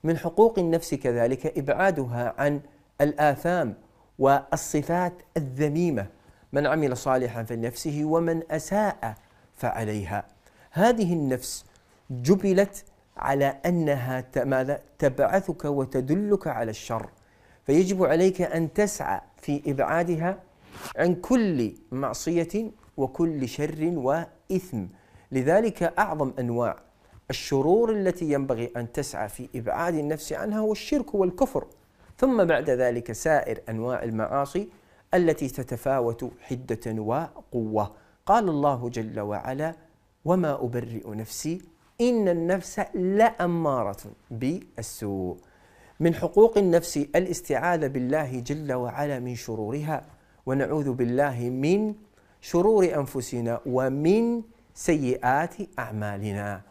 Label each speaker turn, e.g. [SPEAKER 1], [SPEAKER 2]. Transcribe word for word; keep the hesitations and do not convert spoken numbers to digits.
[SPEAKER 1] من حقوق النفس كذلك إبعادها عن الآثام والصفات الذميمة، من عمل صالحا فلنفسه ومن أساء فعليها. هذه النفس جبلت على أنها تبعثك وتدلك على الشر، فيجب عليك أن تسعى في إبعادها عن كل معصية وكل شر وإثم. لذلك أعظم أنواع الشرور التي ينبغي أن تسعى في إبعاد النفس عنها هو الشرك والكفر، ثم بعد ذلك سائر أنواع المعاصي التي تتفاوت حدة وقوة. قال الله جل وعلا: وما أبرئ نفسي إن النفس لأمارة بالسوء. من حقوق النفس الاستعاذة بالله جل وعلا من شرورها، ونعوذ بالله من شرور أنفسنا ومن سيئات أعمالنا.